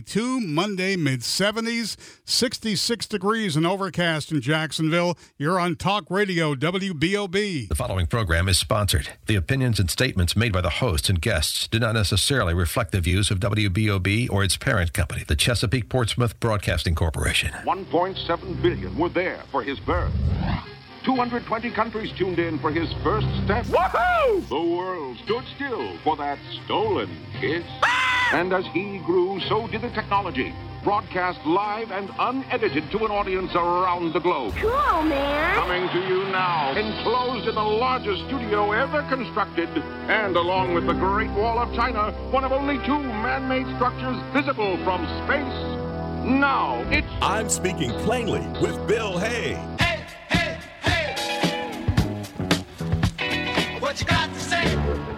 72. Monday, mid-70s. 66 degrees and overcast in Jacksonville. You're on Talk Radio WBOB. The following program is sponsored. The opinions and statements made by the hosts and guests do not necessarily reflect the views of WBOB or its parent company, the Chesapeake Portsmouth Broadcasting Corporation. 1.7 billion were there for his birth. 220 countries tuned in for his first step. Woohoo! The world stood still for that stolen kiss. And as he grew, so did the technology. Broadcast live and unedited to an audience around the globe. Cool, man. Coming to you now, enclosed in the largest studio ever constructed, and along with the Great Wall of China, one of only two man-made structures visible from space. Now, it's... I'm Speaking Plainly with Bill Hay. Hey, hey, hey! What you got to say?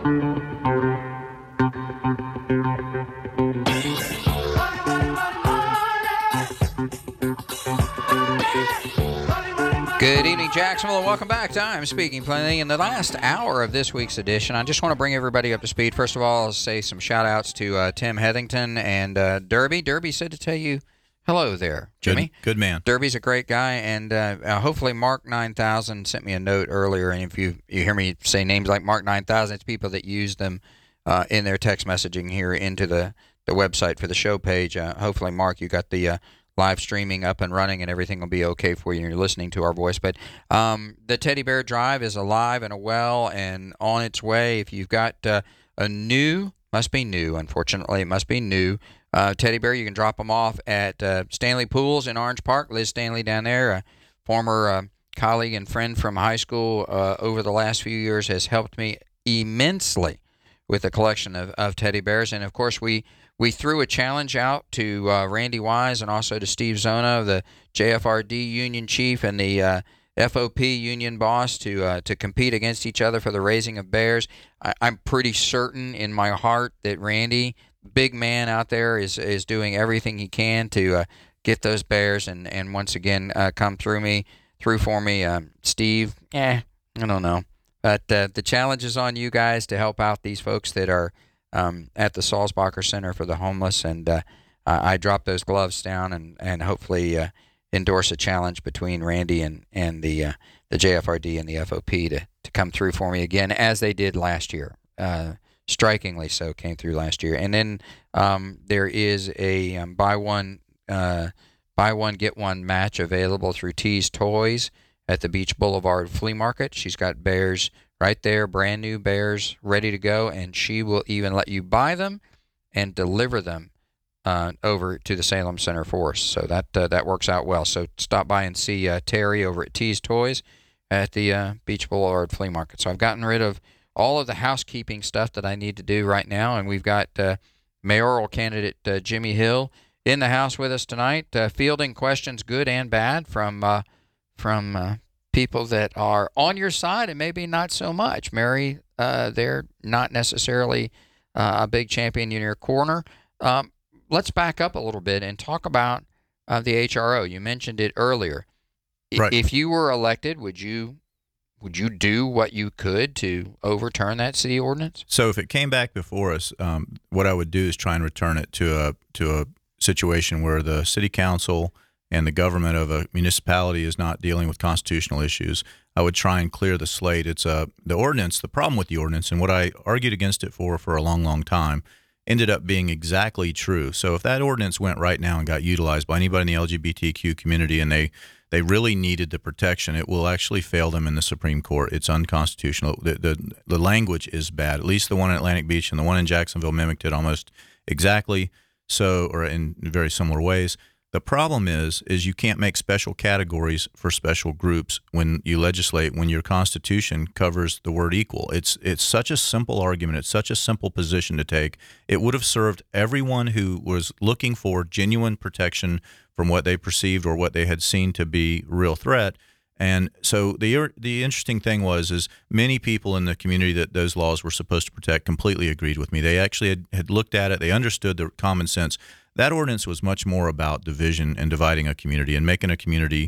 Good evening, Jacksonville, and welcome back to I'm Speaking Plainly. In the last hour of this week's edition, I just want to bring everybody up to speed. First of all, I'll say some shout-outs to Tim Heathington and Derby. Derby said to tell you hello there, Jimmy. Good man. Derby's a great guy, and hopefully Mark 9000 sent me a note earlier, and if you hear me say names like Mark 9000, it's people that use them in their text messaging here into the website for the show page. Hopefully, Mark, you got the live streaming up and running, and everything will be okay for you. You're listening to our voice. But the Teddy Bear Drive is alive and well and on its way. If you've got a new, must be new, unfortunately, it must be new, teddy bear, you can drop them off at Stanley Pools in Orange Park. Liz Stanley down there, a former colleague and friend from high school over the last few years, has helped me immensely with a collection of teddy bears. And, of course, we threw a challenge out to Randy Wise and also to Steve Zona, the JFRD union chief and the FOP union boss, to compete against each other for the raising of bears. I'm pretty certain in my heart that Randy, big man out there, is doing everything he can to get those bears and once again come through for me. Steve, I don't know. But the challenge is on you guys to help out these folks that are at the Salzbacher Center for the Homeless, and I dropped those gloves down and hopefully endorse a challenge between Randy and the JFRD and the FOP to come through for me again, as they did last year. Strikingly so, came through last year. And then there is a buy one get one match available through Tease Toys at the Beach Boulevard Flea Market. She's got bears right there, brand new bears ready to go, and she will even let you buy them and deliver them over to the Salem Center for us. So that works out well. So stop by and see Terry over at Tease Toys at the Beach Boulevard Flea Market. So I've gotten rid of all of the housekeeping stuff that I need to do right now, and we've got mayoral candidate Jimmy Hill in the house with us tonight, fielding questions good and bad from people that are on your side and maybe not so much. Mary, they're not necessarily a big champion in your corner. Let's back up a little bit and talk about the HRO. You mentioned it earlier. Right. If you were elected, would you do what you could to overturn that city ordinance? So if it came back before us, what I would do is try and return it to a situation where the city council and the government of a municipality is not dealing with constitutional issues. I would try and clear the slate. It's the ordinance. The problem with the ordinance, and what I argued against it for a long, long time, ended up being exactly true. So if that ordinance went right now and got utilized by anybody in the LGBTQ community, and they really needed the protection, it will actually fail them in the Supreme Court. It's unconstitutional. The language is bad. At least the one in Atlantic Beach and the one in Jacksonville mimicked it almost exactly so, or in very similar ways. The problem is you can't make special categories for special groups when you legislate, when your Constitution covers the word equal. It's such a simple argument. It's such a simple position to take. It would have served everyone who was looking for genuine protection from what they perceived or what they had seen to be a real threat. And so the interesting thing is many people in the community that those laws were supposed to protect completely agreed with me. They actually had looked at it. They understood the common sense. That ordinance was much more about division and dividing a community and making a community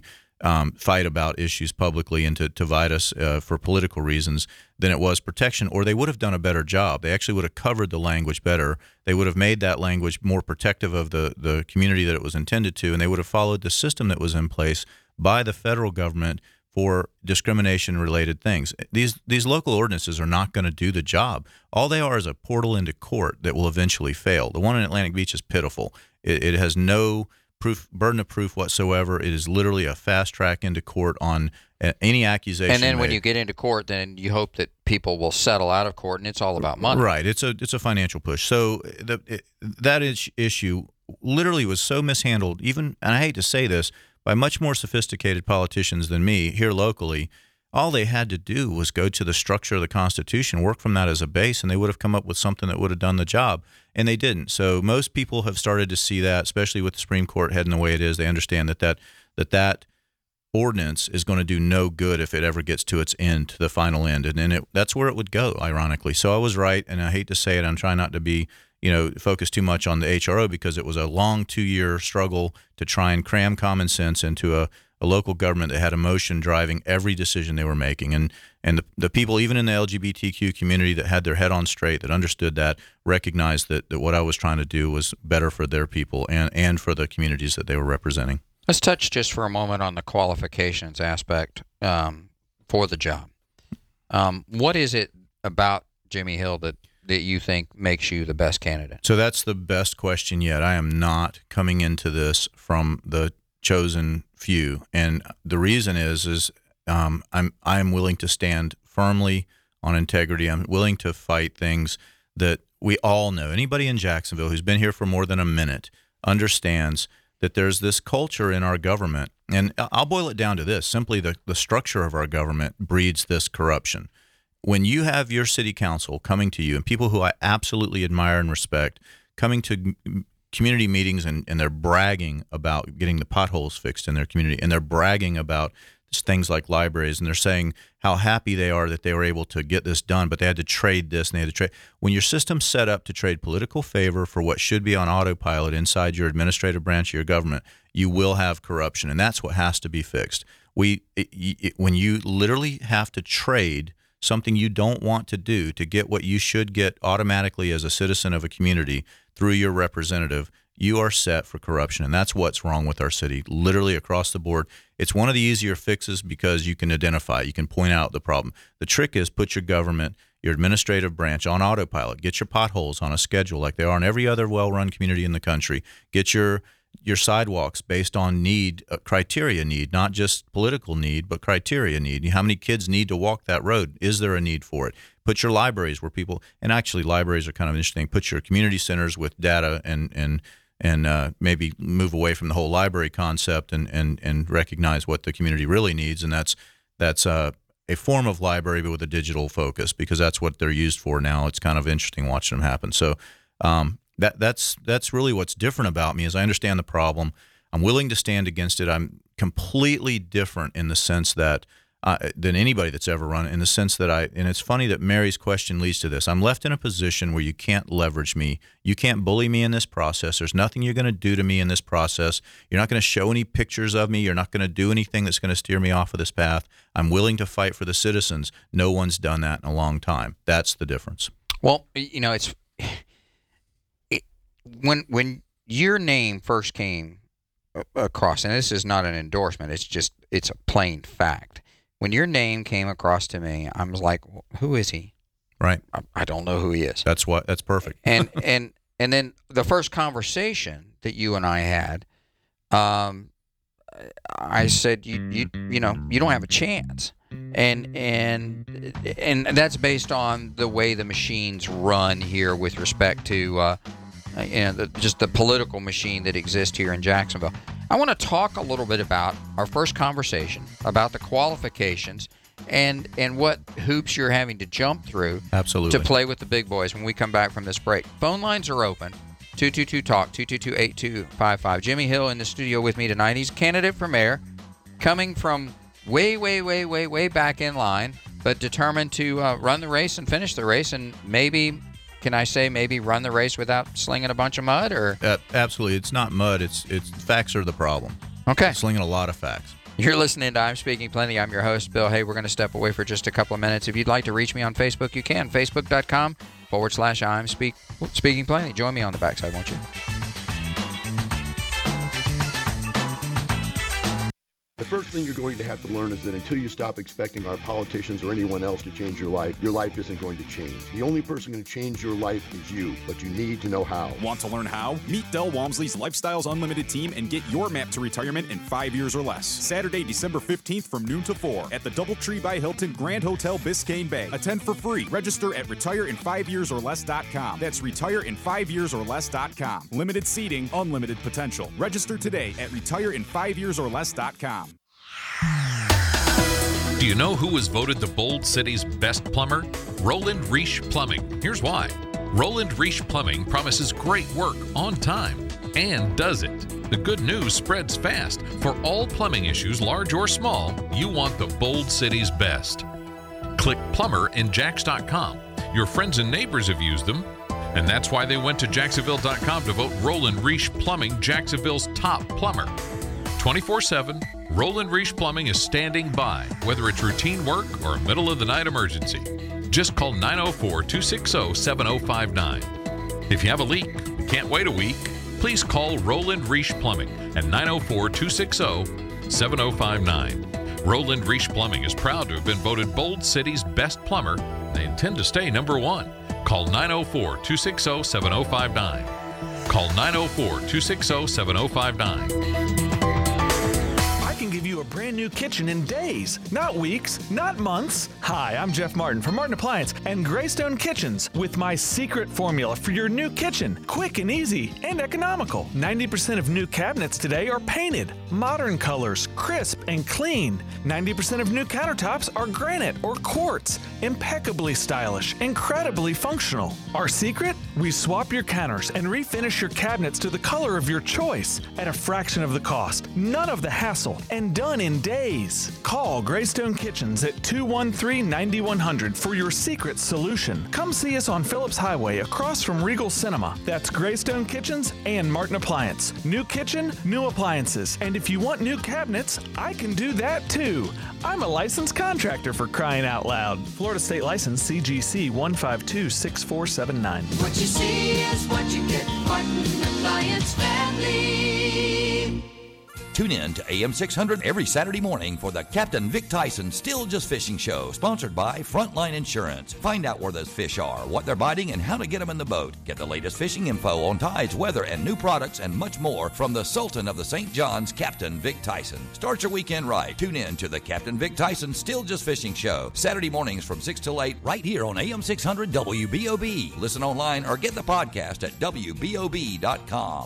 fight about issues publicly and to divide us for political reasons than it was protection, or they would have done a better job. They actually would have covered the language better. They would have made that language more protective of the community that it was intended to, and they would have followed the system that was in place by the federal government for discrimination-related things. These local ordinances are not going to do the job. All they are is a portal into court that will eventually fail. The one in Atlantic Beach is pitiful. It has no burden of proof whatsoever. It is literally a fast track into court on any accusation. And then when made. you get into court, then you hope that people will settle out of court, and it's all about money. Right. It's a financial push. So that issue literally was so mishandled, even, and I hate to say this, by much more sophisticated politicians than me here locally. All they had to do was go to the structure of the Constitution, work from that as a base, and they would have come up with something that would have done the job. And they didn't. So most people have started to see that, especially with the Supreme Court heading the way it is. They understand that ordinance is going to do no good if it ever gets to its end, to the final end. And then that's where it would go, ironically. So I was right, and I hate to say it. I'm trying not to be focused too much on the HRO, because it was a long 2-year struggle to try and cram common sense into a local government that had emotion driving every decision they were making. And the people, even in the LGBTQ community, that had their head on straight, that understood that, recognized that what I was trying to do was better for their people and for the communities that they were representing. Let's touch just for a moment on the qualifications aspect for the job. What is it about Jimmy Hill that you think makes you the best candidate? So that's the best question yet. I am not coming into this from the chosen few, and the reason is I'm willing to stand firmly on integrity. I'm willing to fight things that we all know. Anybody in Jacksonville who's been here for more than a minute understands that there's this culture in our government, and I'll boil it down to this: simply the structure of our government breeds this corruption. When you have your city council coming to you, and people who I absolutely admire and respect coming to community meetings, and they're bragging about getting the potholes fixed in their community, and they're bragging about things like libraries, and they're saying how happy they are that they were able to get this done, but they had to trade this and they had to trade. When your system's set up to trade political favor for what should be on autopilot inside your administrative branch of your government, you will have corruption, and that's what has to be fixed. When you literally have to trade something you don't want to do to get what you should get automatically as a citizen of a community through your representative, you are set for corruption. And that's what's wrong with our city, literally across the board. It's one of the easier fixes because you can identify, you can point out the problem. The trick is put your government, your administrative branch on autopilot. Get your potholes on a schedule like they are in every other well-run community in the country. Get your sidewalks based on need, criteria need, not just political need, but criteria need. How many kids need to walk that road? Is there a need for it? Put your libraries where people, and actually libraries are kind of interesting. Put your community centers with data and maybe move away from the whole library concept and recognize what the community really needs. And that's a form of library, but with a digital focus, because that's what they're used for now. It's kind of interesting watching them happen. So that's really what's different about me, is I understand the problem. I'm willing to stand against it. I'm completely different in the sense that than anybody that's ever run, in the sense that and it's funny that Mary's question leads to this. I'm left in a position where you can't leverage me. You can't bully me in this process. There's nothing you're going to do to me in this process. You're not going to show any pictures of me. You're not going to do anything that's going to steer me off of this path. I'm willing to fight for the citizens. No one's done that in a long time. That's the difference. Well, it's when your name first came across, and this is not an endorsement, it's a plain fact. When your name came across to me, I was like, who is he? Right. I don't know who he is. That's perfect. and then the first conversation that you and I had, I said, you don't have a chance. And that's based on the way the machines run here with respect to just the political machine that exists here in Jacksonville. I want to talk a little bit about our first conversation, about the qualifications and what hoops you're having to jump through Absolutely. To play with the big boys when we come back from this break. Phone lines are open, 222-TALK, 222-8255. Jimmy Hill in the studio with me tonight. He's a candidate for mayor, coming from way back in line, but determined to run the race and finish the race, and maybe run the race without slinging a bunch of mud? Or absolutely, it's not mud. It's facts are the problem. Okay, slinging a lot of facts. You're listening to I'm Speaking Plenty. I'm your host, Bill Hay. We're going to step away for just a couple of minutes. If you'd like to reach me on Facebook, you can. Facebook.com/I'm Speaking Plenty. Join me on the backside, won't you? The first thing you're going to have to learn is that until you stop expecting our politicians or anyone else to change your life isn't going to change. The only person going to change your life is you, but you need to know how. Want to learn how? Meet Del Walmsley's Lifestyles Unlimited team and get your map to retirement in 5 years or less. Saturday, December 15th from noon to 4 at the DoubleTree by Hilton Grand Hotel Biscayne Bay. Attend for free. Register at retireinfiveyearsorless.com. That's retireinfiveyearsorless.com. Limited seating, unlimited potential. Register today at retireinfiveyearsorless.com. Do you know who was voted the Bold City's best plumber? Roland Reich Plumbing. Here's why. Roland Reich Plumbing promises great work on time and does it. The good news spreads fast. For all plumbing issues, large or small, you want the Bold City's best. Click plumber in Jax.com. Your friends and neighbors have used them, and that's why they went to Jacksonville.com to vote Roland Reich Plumbing Jacksonville's top plumber. 24/7, Roland Reich Plumbing is standing by, whether it's routine work or a middle-of-the-night emergency. Just call 904-260-7059. If you have a leak, can't wait a week, please call Roland Reich Plumbing at 904-260-7059. Roland Reich Plumbing is proud to have been voted Bold City's best plumber. They intend to stay number one. Call 904-260-7059. Call 904-260-7059. Can give you a brand new kitchen in days, not weeks, not months. Hi, I'm Jeff Martin from Martin Appliance and Greystone Kitchens with my secret formula for your new kitchen. Quick and easy and economical. 90% of new cabinets today are painted, modern colors, crisp and clean. 90% of new countertops are granite or quartz, impeccably stylish, incredibly functional. Our secret? We swap your counters and refinish your cabinets to the color of your choice at a fraction of the cost. None of the hassle. And done in days. Call Greystone Kitchens at 213-9100 for your secret solution. Come see us on Phillips Highway across from Regal Cinema. That's Greystone Kitchens and Martin Appliance. New kitchen, new appliances. And if you want new cabinets, I can do that too. I'm a licensed contractor, for crying out loud. Florida State License CGC 1526479. What you see is what you get. Martin Appliance Family. Tune in to AM 600 every Saturday morning for the Captain Vic Tyson Still Just Fishing Show, sponsored by Frontline Insurance. Find out where those fish are, what they're biting, and how to get them in the boat. Get the latest fishing info on tides, weather, and new products, and much more from the Sultan of the St. John's, Captain Vic Tyson. Start your weekend right. Tune in to the Captain Vic Tyson Still Just Fishing Show, Saturday mornings from 6 till 8, right here on AM 600 WBOB. Listen online or get the podcast at WBOB.com.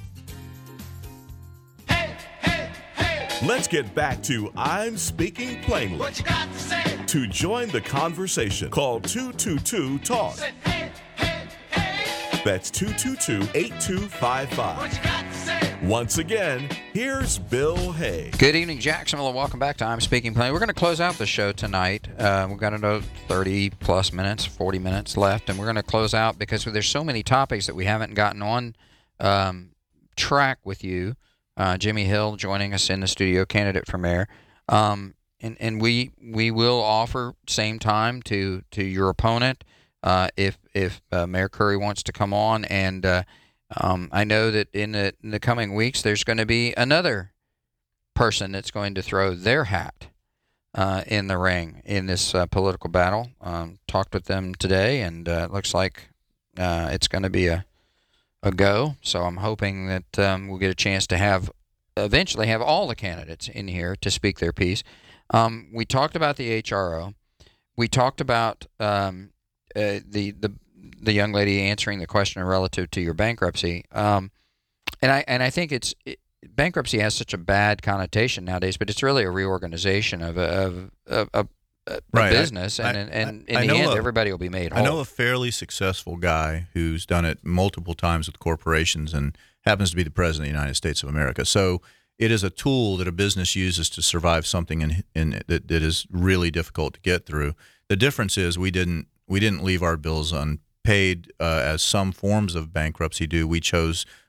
Let's get back to I'm Speaking Plainly. What you got to say? To join the conversation, call 222-TALK. Say, hey, hey, hey. That's 222-8255. What you got to say? Once again, here's Bill Hay. Good evening, Jacksonville, and welcome back to I'm Speaking Plainly. We're going to close out the show tonight. We've got another 30-plus minutes, 40 minutes left, and we're going to close out because there's so many topics that we haven't gotten on track with you. Jimmy Hill joining us in the studio, candidate for mayor, and we will offer same time to your opponent if Mayor Curry wants to come on, and I know that in the coming weeks there's going to be another person that's going to throw their hat in the ring in this political battle. Talked with them today, and it looks like it's going to be a go. So I'm hoping that we'll get a chance to eventually have all the candidates in here to speak their piece. We talked about the HRO. We talked about the young lady answering the question relative to your bankruptcy. And I think bankruptcy has such a bad connotation nowadays, but it's really a reorganization of a business, and in the end, everybody will be made whole. I know a fairly successful guy who's done it multiple times with corporations and happens to be the President of the United States of America. So it is a tool that a business uses to survive something that is really difficult to get through. The difference is we didn't leave our bills unpaid as some forms of bankruptcy do. We chose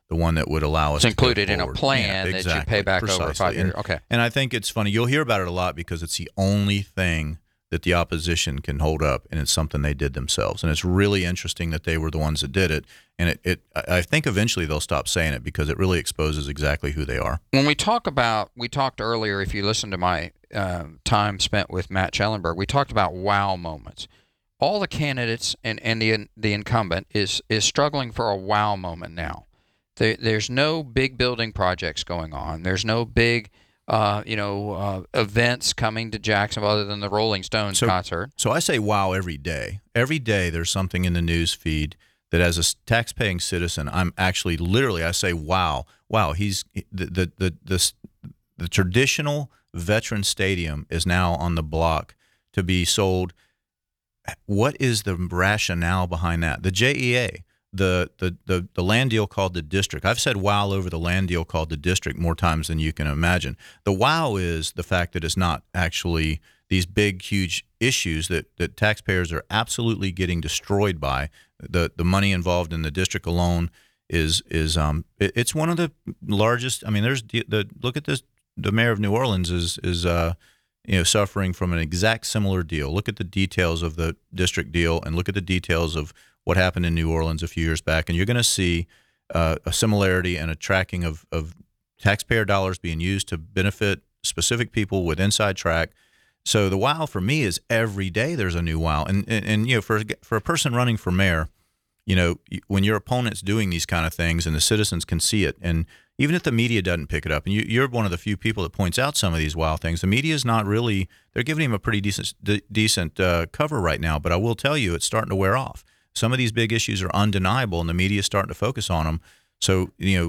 the one that would allow us it's to go included in a forward. plan that you pay back over 5 years. Okay. And I think it's funny. You'll hear about it a lot because it's the only thing that the opposition can hold up, and it's something they did themselves. And it's really interesting that they were the ones that did it. And I think eventually they'll stop saying it because it really exposes exactly who they are. When we talked earlier, if you listen to my time spent with Matt Schellenberg, we talked about wow moments. All the candidates and the incumbent is struggling for a wow moment now. There's no big building projects going on. There's no big events coming to Jacksonville other than the Rolling Stones concert. So I say wow every day. Every day there's something in the news feed that as a tax-paying citizen, I'm actually literally I say wow. He's the traditional Veteran Stadium is now on the block to be sold. What is the rationale behind that? The JEA, the land deal called the district. I've said wow over the land deal called the district more times than you can imagine. The wow is the fact that it's not actually these big, huge issues that taxpayers are absolutely getting destroyed by. The money involved in the district alone is it's one of the largest. I mean, look at this. The mayor of New Orleans is suffering from an exact similar deal. Look at the details of the district deal and look at the details of what happened in New Orleans a few years back, and you're going to see a similarity and a tracking of taxpayer dollars being used to benefit specific people with inside track. So the wow for me is every day there's a new wow, and for a person running for mayor, when your opponent's doing these kind of things and the citizens can see it, and even if the media doesn't pick it up, and you're one of the few people that points out some of these wow things, the media is not really, they're giving him a pretty decent cover right now, but I will tell you it's starting to wear off. Some of these big issues are undeniable, and the media is starting to focus on them. So,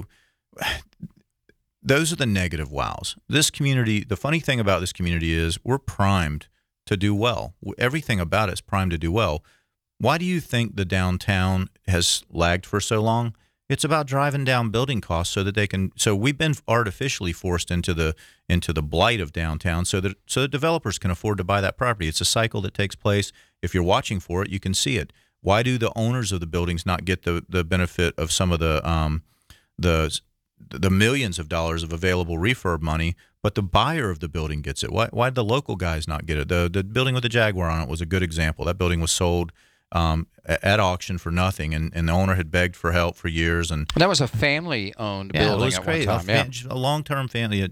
those are the negative wows. This community, the funny thing about this community is we're primed to do well. Everything about it is primed to do well. Why do you think the downtown has lagged for so long? It's about driving down building costs so that they can. So we've been artificially forced into the blight of downtown, so that developers can afford to buy that property. It's a cycle that takes place. If you're watching for it, you can see it. Why do the owners of the buildings not get the benefit of some of the millions of dollars of available refurb money, but the buyer of the building gets it? Why did the local guys not get it? The building with the Jaguar on it was a good example. That building was sold at auction for nothing, and the owner had begged for help for years. And that was a family-owned building. It was great. One time. A long-term family.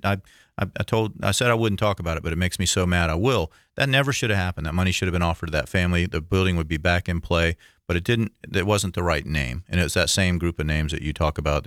I said I wouldn't talk about it, but it makes me so mad. I will. That never should have happened. That money should have been offered to that family. The building would be back in play, but it didn't. It wasn't the right name, and it's that same group of names that you talk about.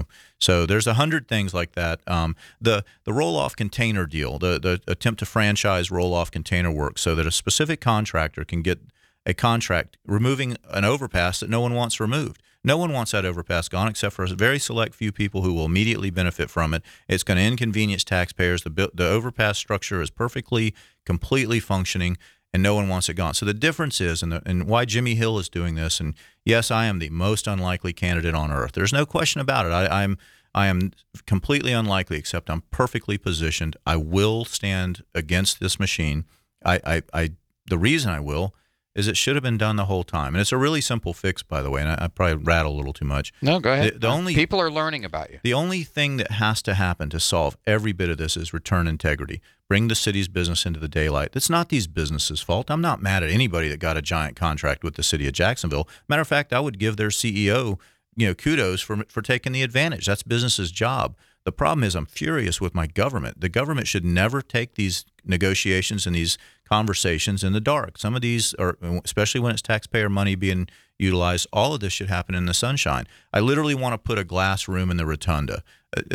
So there's 100 things like that. The roll-off container deal, the attempt to franchise roll-off container work, so that a specific contractor can get a contract removing an overpass that no one wants removed. No one wants that overpass gone except for a very select few people who will immediately benefit from it. It's going to inconvenience taxpayers. The overpass structure is perfectly, completely functioning, and no one wants it gone. So the difference is, and why Jimmy Hill is doing this, and yes, I am the most unlikely candidate on earth. There's no question about it. I am completely unlikely, except I'm perfectly positioned. I will stand against this machine. The reason I will is it should have been done the whole time. And it's a really simple fix, by the way, and I probably rattle a little too much. No, go ahead. People are learning about you. The only thing that has to happen to solve every bit of this is return integrity. Bring the city's business into the daylight. It's not these businesses' fault. I'm not mad at anybody that got a giant contract with the city of Jacksonville. Matter of fact, I would give their CEO, kudos for taking the advantage. That's business's job. The problem is I'm furious with my government. The government should never take these negotiations and these conversations in the dark. Some of these are, especially when it's taxpayer money being utilized, all of this should happen in the sunshine. I literally want to put a glass room in the rotunda.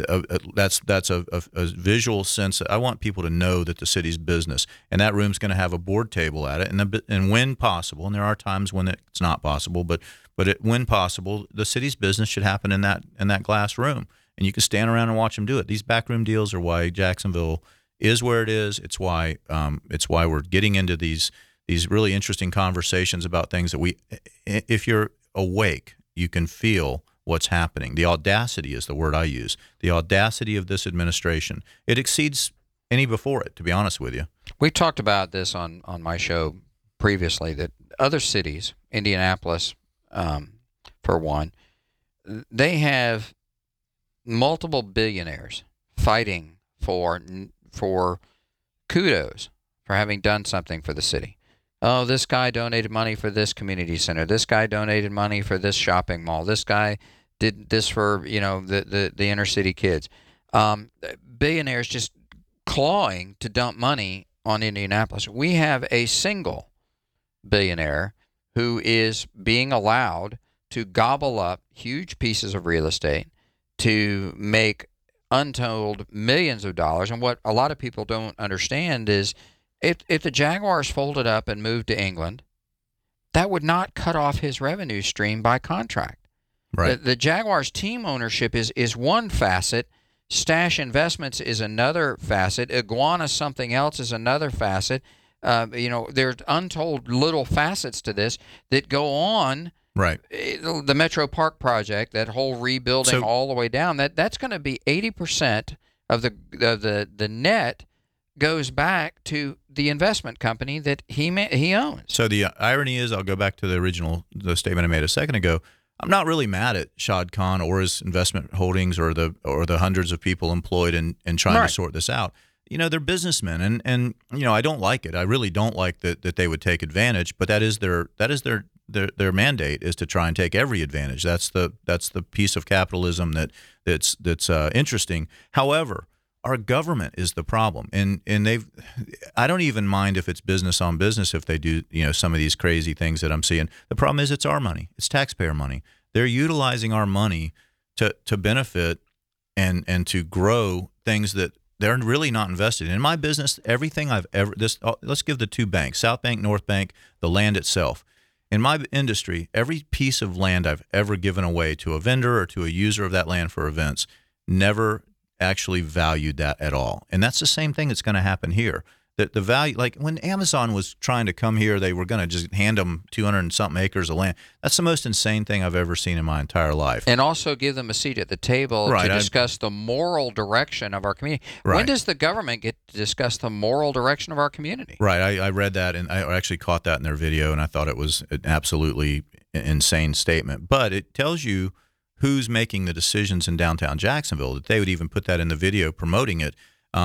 That's a visual sense. I want people to know that the city's business, and that room's going to have a board table at it, and when possible, and there are times when it's not possible, but when possible, the city's business should happen in that glass room. And you can stand around and watch them do it. These backroom deals are why Jacksonville is where it is. It's why we're getting into these really interesting conversations about things that if you're awake, you can feel what's happening. The audacity is the word I use. The audacity of this administration. It exceeds any before it, to be honest with you. We talked about this on my show previously, that other cities, Indianapolis, for one, they have multiple billionaires fighting for kudos for having done something for the city. Oh, this guy donated money for this community center. This guy donated money for this shopping mall. This guy did this for, the inner city kids. Billionaires just clawing to dump money on Indianapolis. We have a single billionaire who is being allowed to gobble up huge pieces of real estate to make untold millions of dollars. And what a lot of people don't understand is if the Jaguars folded up and moved to England, that would not cut off his revenue stream by contract. Right. The Jaguars team ownership is one facet. Stash Investments is another facet. Iguana something else is another facet. There's untold little facets to this that go on. Right. The Metro Park project, that whole rebuilding all the way down, that's going to be 80% of the net goes back to the investment company that he owns. So the irony is, I'll go back to the statement I made a second ago. I'm not really mad at Shad Khan or his investment holdings or the hundreds of people employed in trying to sort this out. They're businessmen, and I don't like it. I really don't like that they would take advantage. But that is their mandate, is to try and take every advantage. That's the piece of capitalism that's interesting. However, our government is the problem, and I don't even mind if it's business on business if they do some of these crazy things that I'm seeing. The problem is it's our money, it's taxpayer money. They're utilizing our money to benefit and to grow things that they're really not invested in. In my business, everything let's give the two banks, South Bank, North Bank, the land itself. In my industry, every piece of land I've ever given away to a vendor or to a user of that land for events never actually valued that at all. And that's the same thing that's going to happen here. The value, like when Amazon was trying to come here, they were going to just hand them 200 and something acres of land. That's the most insane thing I've ever seen in my entire life. And also give them a seat at the table to discuss the moral direction of our community. Right. When does the government get to discuss the moral direction of our community? Right. I read that, and I actually caught that in their video, and I thought it was an absolutely insane statement. But it tells you who's making the decisions in downtown Jacksonville, that they would even put that in the video promoting it.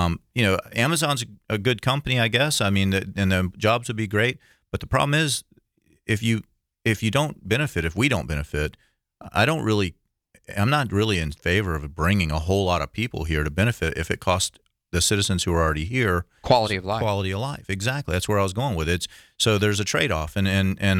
Amazon's a good company, I guess. I mean, and the jobs would be great. But the problem is, if you don't benefit, if we don't benefit, I'm not really in favor of bringing a whole lot of people here to benefit if it costs the citizens who are already here quality of life. Quality of life, exactly. That's where I was going with it. So there's a trade-off, and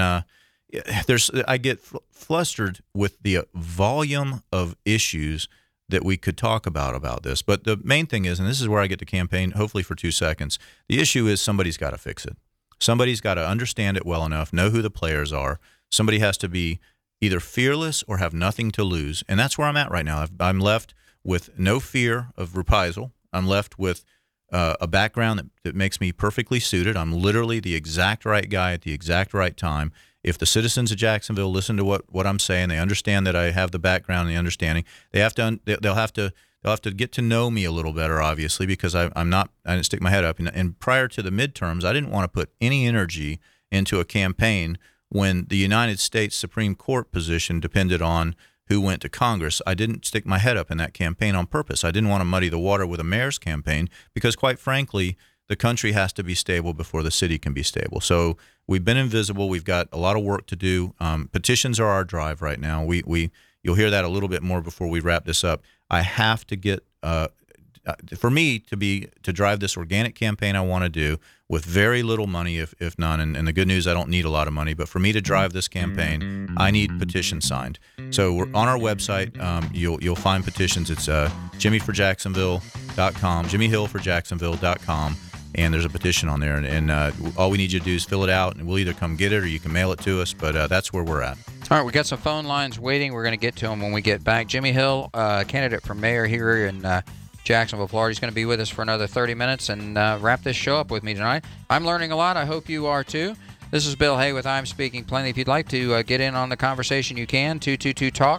I get flustered with the volume of issues that we could talk about this. But the main thing is, and this is where I get to campaign, hopefully for 2 seconds, the issue is somebody's got to fix it. Somebody's got to understand it well enough, know who the players are. Somebody has to be either fearless or have nothing to lose. And that's where I'm at right now. I'm left with no fear of reprisal. I'm left with a background that makes me perfectly suited. I'm literally the exact right guy at the exact right time. If the citizens of Jacksonville listen to what I'm saying, they understand that I have the background and the understanding. They'll have to get to know me a little better, obviously, because I didn't stick my head up. And prior to the midterms, I didn't want to put any energy into a campaign when the United States Supreme Court position depended on who went to Congress. I didn't stick my head up in that campaign on purpose. I didn't want to muddy the water with a mayor's campaign because, quite frankly, the country has to be stable before the city can be stable. So we've been invisible. We've got a lot of work to do. Petitions are our drive right now. You'll hear that a little bit more before we wrap this up. I have to get for me to drive this organic campaign I want to do with very little money, if none. And the good news, I don't need a lot of money. But for me to drive this campaign, I need petitions signed. So we're on our website. You'll find petitions. It's jimmyforjacksonville.com, jimmyhillforjacksonville.com. And there's a petition on there, and all we need you to do is fill it out, and we'll either come get it or you can mail it to us, but that's where we're at. All right, we got some phone lines waiting. We're going to get to them when we get back. Jimmy Hill, candidate for mayor here in Jacksonville, Florida. He's going to be with us for another 30 minutes and wrap this show up with me tonight. I'm learning a lot. I hope you are, too. This is Bill Hay with I'm Speaking Plenty. If you'd like to get in on the conversation, you can. 222-TALK,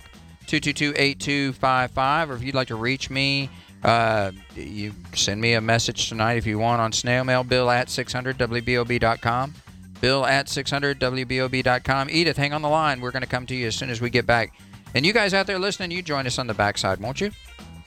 222-8255, or if you'd like to reach me, you send me a message tonight if you want on snail mail, bill@600wbob.com, bill@600wbob.com. Edith, hang on the line. We're going to come to you as soon as we get back. And you guys out there listening, you join us on the backside, won't you?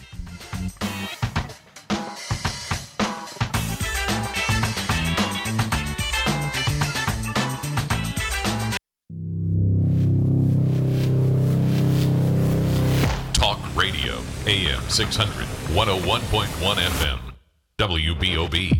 AM 600, 101.1 FM, WBOB.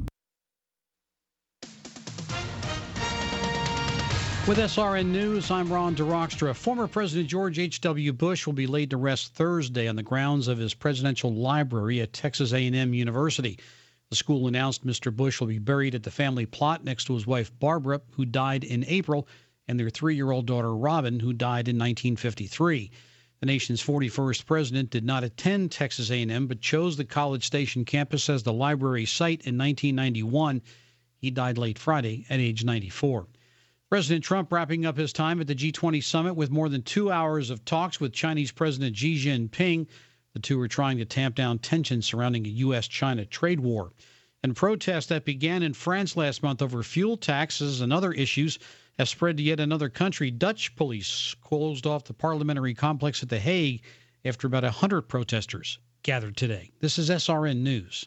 With SRN News, I'm Ron DeRockstra. Former President George H.W. Bush will be laid to rest Thursday on the grounds of his presidential library at Texas A&M University. The school announced Mr. Bush will be buried at the family plot next to his wife Barbara, who died in April, and their 3-year-old daughter Robin, who died in 1953. The nation's 41st president did not attend Texas A&M, but chose the College Station campus as the library site in 1991. He died late Friday at age 94. President Trump wrapping up his time at the G20 summit with more than 2 hours of talks with Chinese President Xi Jinping. The two are trying to tamp down tensions surrounding a U.S.-China trade war. And protests that began in France last month over fuel taxes and other issues have spread to yet another country. Dutch police closed off the parliamentary complex at The Hague after about 100 protesters gathered today. This is SRN News.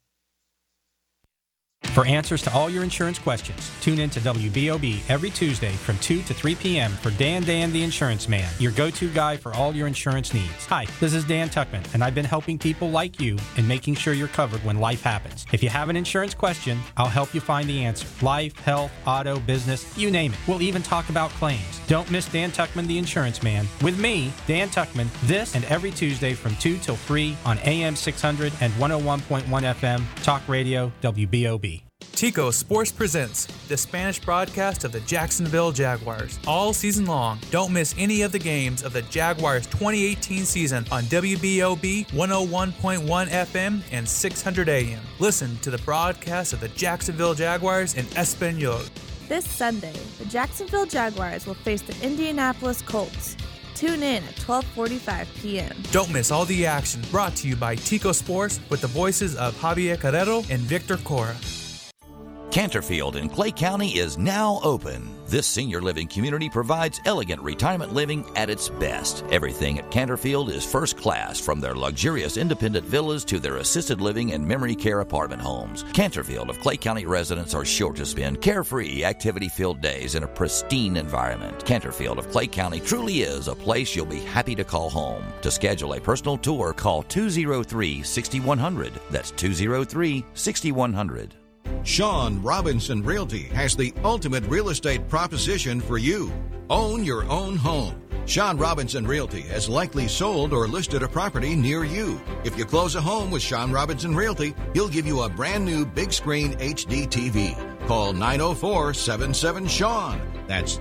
For answers to all your insurance questions, tune in to WBOB every Tuesday from 2 to 3 p.m. for Dan the Insurance Man, your go-to guy for all your insurance needs. Hi, this is Dan Tuckman, and I've been helping people like you in making sure you're covered when life happens. If you have an insurance question, I'll help you find the answer. Life, health, auto, business, you name it. We'll even talk about claims. Don't miss Dan Tuckman, the Insurance Man, with me, Dan Tuckman, this and every Tuesday from 2 till 3 on AM 600 and 101.1 FM, Talk Radio, WBOB. Tico Sports presents the Spanish broadcast of the Jacksonville Jaguars. All season long, don't miss any of the games of the Jaguars 2018 season on WBOB 101.1 FM and 600 AM. Listen to the broadcast of the Jacksonville Jaguars in Espanol. This Sunday, the Jacksonville Jaguars will face the Indianapolis Colts. Tune in at 12:45 p.m. Don't miss all the action, brought to you by Tico Sports with the voices of Javier Carrero and Victor Cora. Canterfield in Clay County is now open. This senior living community provides elegant retirement living at its best. Everything at Canterfield is first class, from their luxurious independent villas to their assisted living and memory care apartment homes. Canterfield of Clay County residents are sure to spend carefree, activity-filled days in a pristine environment. Canterfield of Clay County truly is a place you'll be happy to call home. To schedule a personal tour, call 203-6100. That's 203-6100. Sean Robinson Realty has the ultimate real estate proposition for you. Own your own home. Sean Robinson Realty has likely sold or listed a property near you. If you close a home with Sean Robinson Realty, he'll give you a brand new big screen HD TV. Call 904-77-SEAN. That's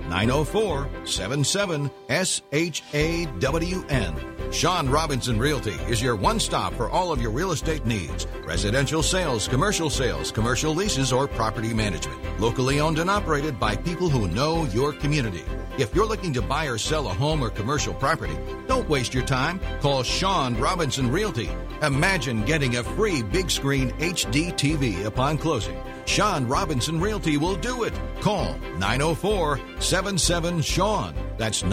904-77-SHAWN. Sean Robinson Realty is your one-stop for all of your real estate needs. Residential sales, commercial leases, or property management. Locally owned and operated by people who know your community. If you're looking to buy or sell a home or commercial property, don't waste your time. Call Sean Robinson Realty. Imagine getting a free big screen HD TV upon closing. Sean Robinson Realty will do it. Call 904-77-SEAN. That's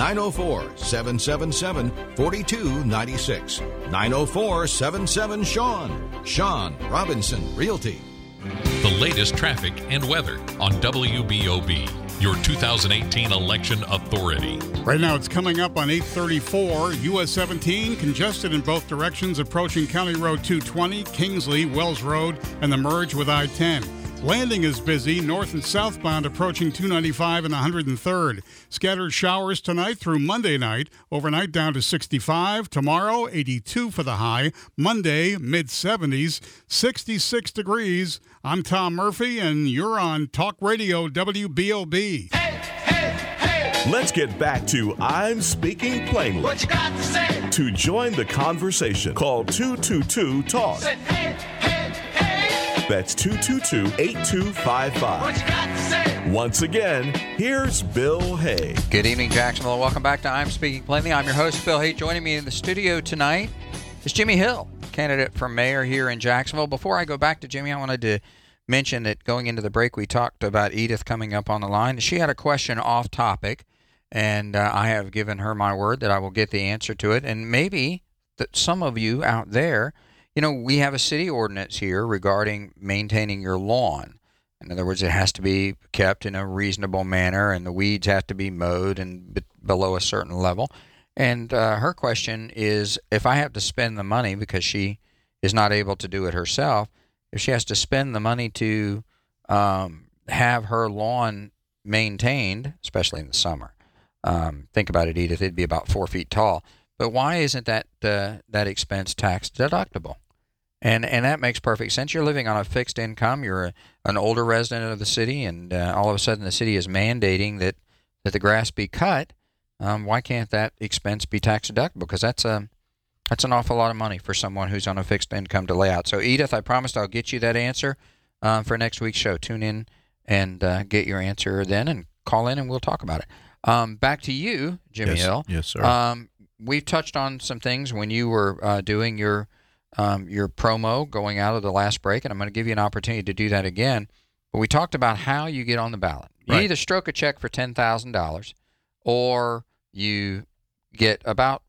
904-777-4296. 904-77-SEAN. Sean Robinson Realty. The latest traffic and weather on WBOB, your 2018 election authority. Right now it's coming up on 834, US 17, congested in both directions approaching County Road 220, Kingsley, Wells Road, and the merge with I-10. Landing is busy, north and southbound approaching 295 and 103rd. Scattered showers tonight through Monday night. Overnight down to 65. Tomorrow, 82 for the high. Monday, mid-70s, 66 degrees. I'm Tom Murphy, and you're on Talk Radio WBOB. Let's get back to I'm Speaking Plainly. What you got to say? To join the conversation, call 222-TALK. Say, hey, hey, hey. That's 222-8255. What you got to say? Once again, here's Bill Hay. Good evening, Jacksonville. Welcome back to I'm Speaking Plainly. I'm your host, Bill Hay. Joining me in the studio tonight is Jimmy Hill, candidate for mayor here in Jacksonville. Before I go back to Jimmy, I wanted to mention that going into the break, we talked about Edith coming up on the line. She had a question off topic, and I have given her my word that I will get the answer to it. And maybe that some of you out there, you know, we have a city ordinance here regarding maintaining your lawn. In other words, it has to be kept in a reasonable manner, and the weeds have to be mowed and below a certain level. And her question is, if I have to spend the money because she is not able to do it herself, if she has to spend the money to have her lawn maintained, especially in the summer, think about it, Edith, it'd be about 4 feet tall. But why isn't that expense tax deductible? And that makes perfect sense. You're living on a fixed income. You're an older resident of the city, and all of a sudden the city is mandating that the grass be cut. Why can't that expense be tax deductible? Because that's an awful lot of money for someone who's on a fixed income to lay out. So, Edith, I promised I'll get you that answer for next week's show. Tune in and get your answer then, and call in and we'll talk about it. Back to you, Jimmy Hill. Yes, sir. We've touched on some things when you were doing your promo going out of the last break, and I'm going to give you an opportunity to do that again. But we talked about how you get on the ballot. You either stroke a check for $10,000 or you get about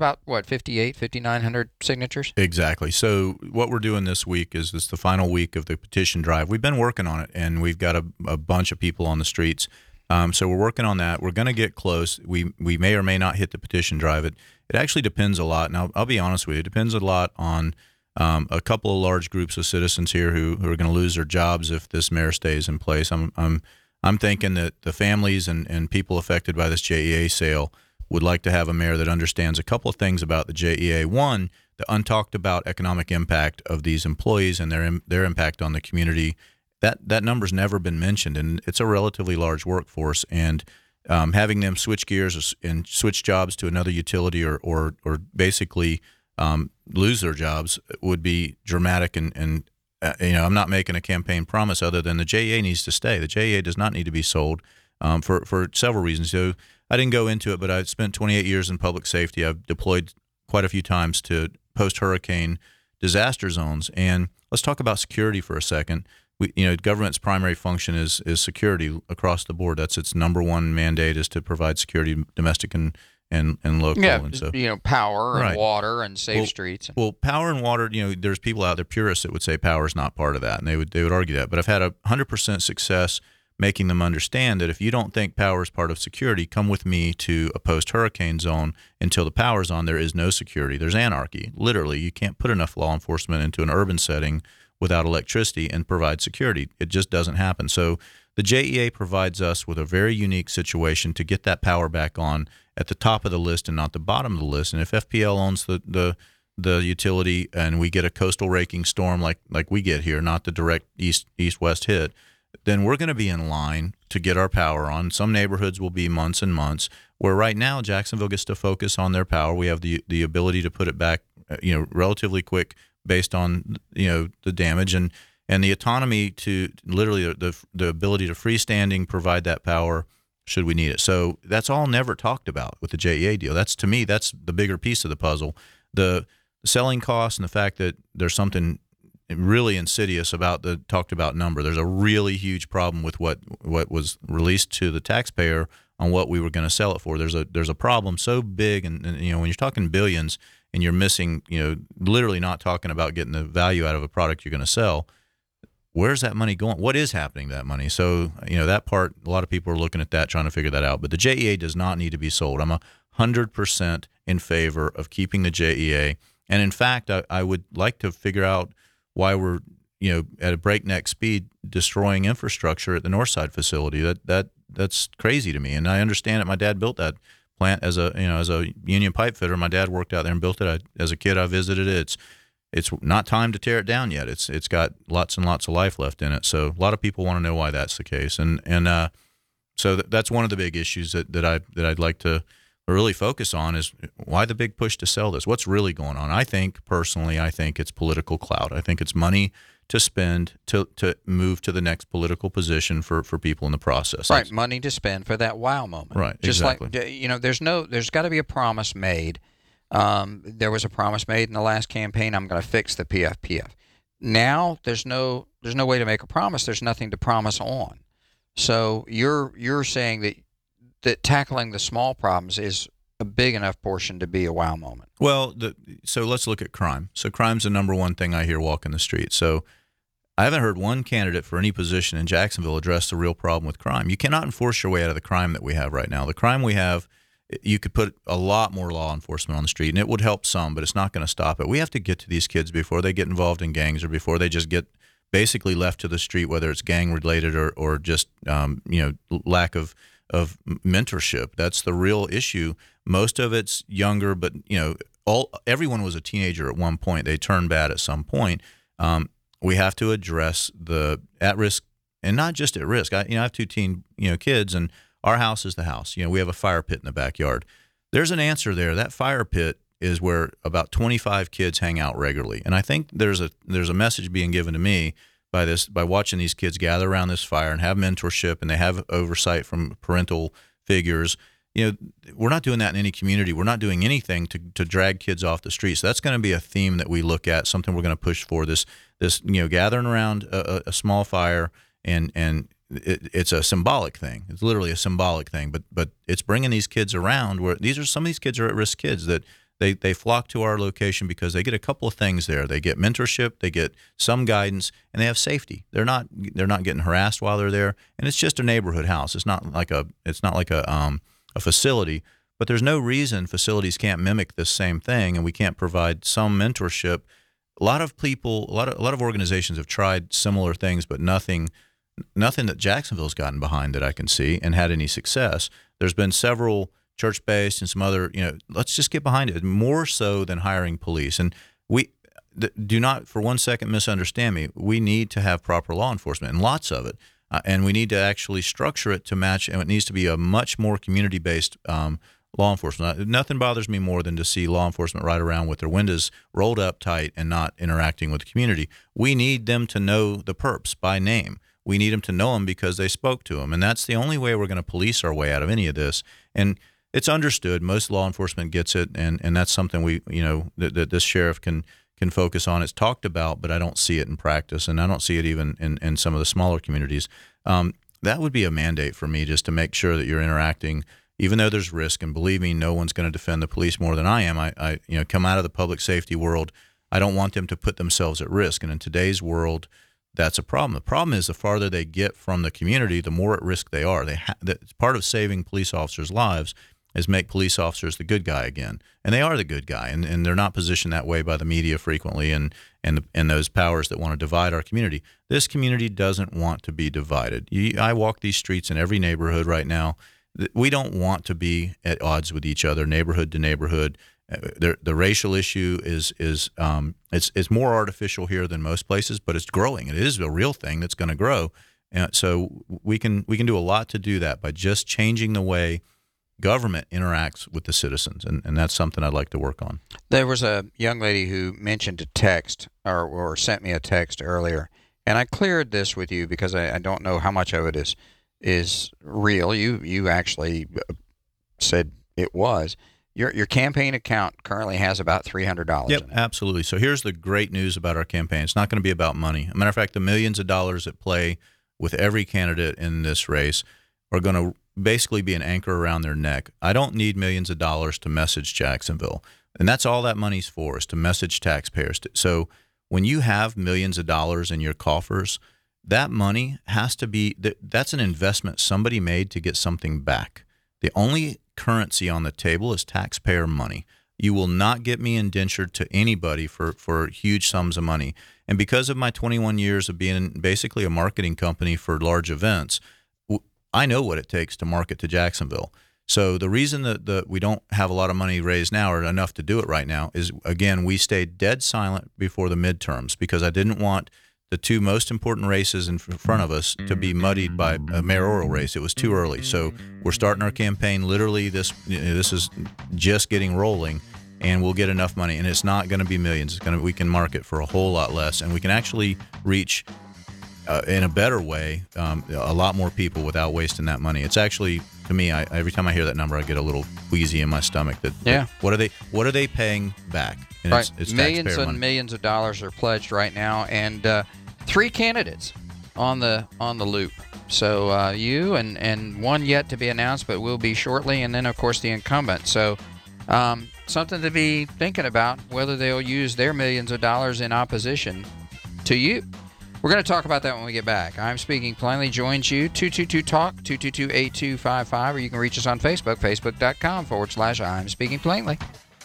5,900 signatures? Exactly. So what we're doing this week is the final week of the petition drive. We've been working on it, and we've got a bunch of people on the streets. So we're working on that. We're going to get close. We may or may not hit the petition drive. It actually depends a lot. Now, I'll be honest with you. It depends a lot on a couple of large groups of citizens here who are going to lose their jobs if this mayor stays in place. I'm thinking that the families and people affected by this JEA sale would like to have a mayor that understands a couple of things about the JEA. One, the untalked about economic impact of these employees and their impact on the community. That number's never been mentioned, and it's a relatively large workforce. And having them switch gears and switch jobs to another utility or basically lose their jobs would be dramatic. And I'm not making a campaign promise other than the JEA needs to stay. The JEA does not need to be sold for several reasons. So I didn't go into it, but I've spent 28 years in public safety. I've deployed quite a few times to post-hurricane disaster zones. And let's talk about security for a second. Government's primary function is security across the board. That's its number one mandate, is to provide security, domestic and local. Yeah, and so, power and water and safe streets. Well, power and water, there's people out there, purists, that would say power is not part of that, and they would argue that. But I've had 100% success making them understand that if you don't think power is part of security, come with me to a post-hurricane zone. Until the power's on, there is no security. There's anarchy. Literally, you can't put enough law enforcement into an urban setting without electricity and provide security. It just doesn't happen. So the JEA provides us with a very unique situation to get that power back on at the top of the list and not the bottom of the list. And if FPL owns the utility and we get a coastal raking storm like we get here, not the direct east-west hit, then we're going to be in line to get our power on. Some neighborhoods will be months and months, where right now Jacksonville gets to focus on their power. We have the ability to put it back relatively quick based on the damage and the autonomy to literally the ability to freestanding provide that power should we need it. So that's all never talked about with the JEA deal. That's, to me, that's the bigger piece of the puzzle. The selling cost and the fact that there's something really insidious about the talked about number. There's a really huge problem with what was released to the taxpayer on what we were going to sell it for. There's a problem so big, and when you're talking billions and you're missing, literally not talking about getting the value out of a product you're going to sell, where's that money going? What is happening to that money? So, that part, a lot of people are looking at that, trying to figure that out. But the JEA does not need to be sold. I'm 100% in favor of keeping the JEA. And in fact, I would like to figure out why we're, at a breakneck speed destroying infrastructure at the Northside facility. That's crazy to me. And I understand that my dad built that plant as a union pipe fitter. My dad worked out there and built it. As a kid, I visited it. It's not time to tear it down yet. It's got lots and lots of life left in it. So a lot of people want to know why that's the case. And so that's one of the big issues that I'd like to really focus on is why the big push to sell this. What's really going on? I think it's political clout. I think it's money to spend to move to the next political position for people in the process. Right, money to spend for that wow moment. Right, just exactly. Like there's got to be a promise made. There was a promise made in the last campaign. I'm going to fix the PFPF. Now there's no way to make a promise. There's nothing to promise on. So you're saying that tackling the small problems is a big enough portion to be a wow moment. Well, so let's look at crime. So crime's the number one thing I hear walking the street. So I haven't heard one candidate for any position in Jacksonville address the real problem with crime. You cannot enforce your way out of the crime that we have right now. The crime we have you could put a lot more law enforcement on the street, and it would help some, but it's not going to stop it. We have to get to these kids before they get involved in gangs or before they just get basically left to the street, whether it's gang related or just lack of mentorship. That's the real issue. Most of it's younger, but everyone was a teenager at one point. They turned bad at some point. We have to address the at risk, and not just at risk. I have 2 teen kids, and our house is the house. We have a fire pit in the backyard. There's an answer there. That fire pit is where about 25 kids hang out regularly, and I think there's a message being given to me by watching these kids gather around this fire and have mentorship, and they have oversight from parental figures. We're not doing that in any community. We're not doing anything to drag kids off the street. So that's going to be a theme that we look at, something we're going to push for. This gathering around a small fire, and it's a symbolic thing. It's literally a symbolic thing, but it's bringing these kids around where some of these kids are at-risk kids that they flock to our location because they get a couple of things there. They get mentorship, they get some guidance, and they have safety. They're not getting harassed while they're there, and it's just a neighborhood house. It's not like a facility, but there's no reason facilities can't mimic this same thing, and we can't provide some mentorship. A lot of people, a lot of organizations have tried similar things, but nothing that Jacksonville's gotten behind that I can see and had any success. There's been several church-based and some other, let's just get behind it, more so than hiring police. And we do not for one second misunderstand me. We need to have proper law enforcement, and lots of it. And we need to actually structure it to match, and it needs to be a much more community-based law enforcement. Nothing bothers me more than to see law enforcement ride around with their windows rolled up tight and not interacting with the community. We need them to know the perps by name. We need them to know them because they spoke to them, and that's the only way we're going to police our way out of any of this. And it's understood. Most law enforcement gets it, and that's something that this sheriff can focus on. It's talked about, but I don't see it in practice, and I don't see it even in some of the smaller communities. That would be a mandate for me, just to make sure that you're interacting, even though there's risk. And believe me, no one's going to defend the police more than I am. I come out of the public safety world. I don't want them to put themselves at risk, and in today's world, that's a problem. The problem is the farther they get from the community, the more at risk they are. Part of saving police officers' lives is make police officers the good guy again, and they are the good guy, and they're not positioned that way by the media frequently, and those powers that want to divide our community. This community doesn't want to be divided. I walk these streets in every neighborhood right now. We don't want to be at odds with each other, neighborhood to neighborhood. The racial issue is it's more artificial here than most places, but it's growing. It is a real thing that's going to grow, and so we can do a lot to do that by just changing the way government interacts with the citizens, and that's something I'd like to work on. There was a young lady who mentioned a text or sent me a text earlier, and I cleared this with you because I don't know how much of it is real. You actually said it was. Your campaign account currently has about $300. Yep, absolutely. So here's the great news about our campaign. It's not going to be about money. As a matter of fact, the millions of dollars at play with every candidate in this race are going to basically be an anchor around their neck. I don't need millions of dollars to message Jacksonville. And that's all that money's for, is to message taxpayers. So when you have millions of dollars in your coffers, that money has to be, that's an investment somebody made to get something back. The only currency on the table is taxpayer money. You will not get me indentured to anybody for huge sums of money. And because of my 21 years of being basically a marketing company for large events, I know what it takes to market to Jacksonville. So the reason that we don't have a lot of money raised now, or enough to do it right now, is, again, we stayed dead silent before the midterms because I didn't want the two most important races in front of us to be muddied by a mayoral race. It was too early. So we're starting our campaign literally this is just getting rolling, and we'll get enough money. And it's not going to be millions. We can market for a whole lot less, and we can actually reach in a better way a lot more people without wasting that money. It's actually, to me, every time I hear that number, I get a little queasy in my stomach. What are they paying back? And right. It's millions and money. Millions of dollars are pledged right now, and 3 candidates on the loop. So you and one yet to be announced, but will be shortly, and then of course the incumbent. So something to be thinking about, whether they'll use their millions of dollars in opposition to you. We're going to talk about that when we get back. I'm Speaking Plainly joins you, 222-TALK, 222-8255, or you can reach us on Facebook, facebook.com/I'm Speaking Plainly.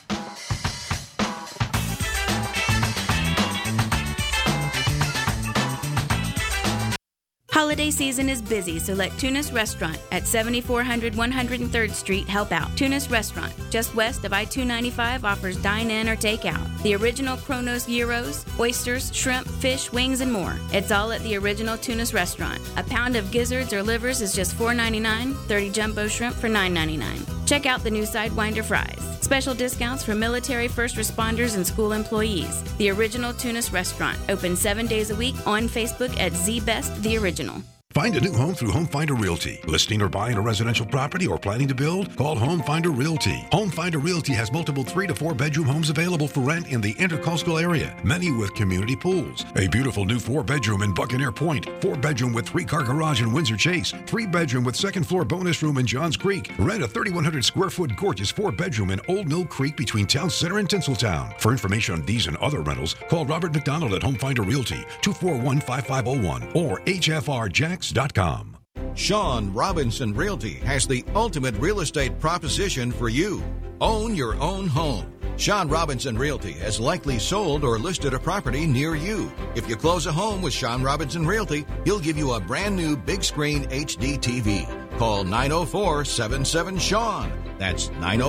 Holiday season is busy, so let Tunis Restaurant at 7400 103rd Street help out. Tunis Restaurant, just west of I-295, offers dine-in or take-out. The original Kronos gyros, oysters, shrimp, fish, wings, and more. It's all at the original Tunis Restaurant. A pound of gizzards or livers is just $4.99, 30 jumbo shrimp for $9.99. Check out the new Sidewinder fries. Special discounts for military, first responders, and school employees. The original Tunis Restaurant, open 7 days a week on Facebook at ZBest The Original. Find a new home through Home Finder Realty. Listing or buying a residential property or planning to build? Call Home Finder Realty. Home Finder Realty has multiple 3 to 4 bedroom homes available for rent in the Intercoastal area, many with community pools. A beautiful new 4-bedroom in Buccaneer Point, 4-bedroom with 3-car garage in Windsor Chase, 3-bedroom with 2nd floor bonus room in Johns Creek. Rent a 3,100 square foot gorgeous 4-bedroom in Old Mill Creek between Town Center and Tinseltown. For information on these and other rentals, call Robert McDonald at Home Finder Realty, 241-5501 or hfrjax.com. Sean Robinson Realty has the ultimate real estate proposition for you. Own your own home. Sean Robinson Realty has likely sold or listed a property near you. If you close a home with Sean Robinson Realty, he'll give you a brand new big screen HD TV. Call 904-77-SEAN. That's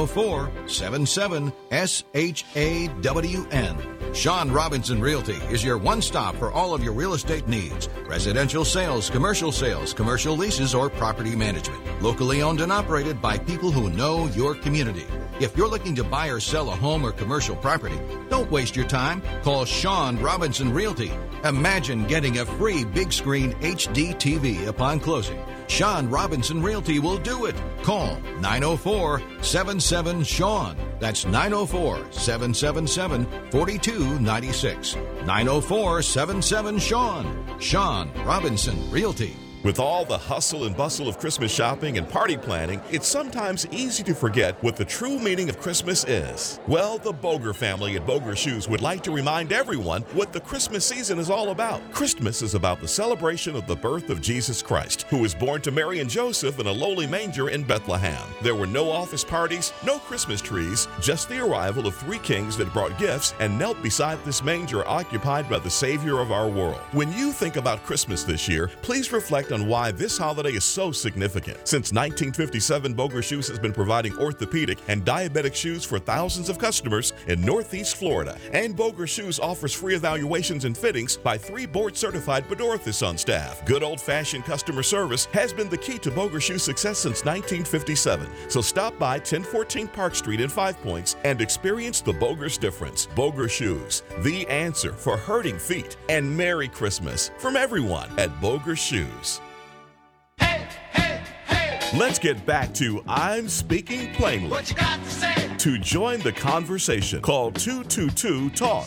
904-77-SHAWN. Sean Robinson Realty is your one-stop for all of your real estate needs. Residential sales, commercial leases, or property management. Locally owned and operated by people who know your community. If you're looking to buy or sell a home or commercial property, don't waste your time. Call Sean Robinson Realty. Imagine getting a free big screen HD TV upon closing. Sean Robinson Realty will do it. Call 904-77-SEAN. That's 904-777-4296. 904-77-SEAN. Sean Robinson Realty. With all the hustle and bustle of Christmas shopping and party planning, it's sometimes easy to forget what the true meaning of Christmas is. Well, the Boger family at Boger Shoes would like to remind everyone what the Christmas season is all about. Christmas is about the celebration of the birth of Jesus Christ, who was born to Mary and Joseph in a lowly manger in Bethlehem. There were no office parties, no Christmas trees, just the arrival of 3 kings that brought gifts and knelt beside this manger occupied by the Savior of our world. When you think about Christmas this year, please reflect on why this holiday is so significant. Since 1957, Boger Shoes has been providing orthopedic and diabetic shoes for thousands of customers in Northeast Florida. And Boger Shoes offers free evaluations and fittings by 3 board-certified podorthists on staff. Good old-fashioned customer service has been the key to Boger Shoes' success since 1957. So stop by 1014 Park Street in 5 Points and experience the Boger's difference. Boger Shoes, the answer for hurting feet. And Merry Christmas from everyone at Boger Shoes. Let's get back to I'm Speaking Plainly. What you got to say? To join the conversation, call 222-TALK.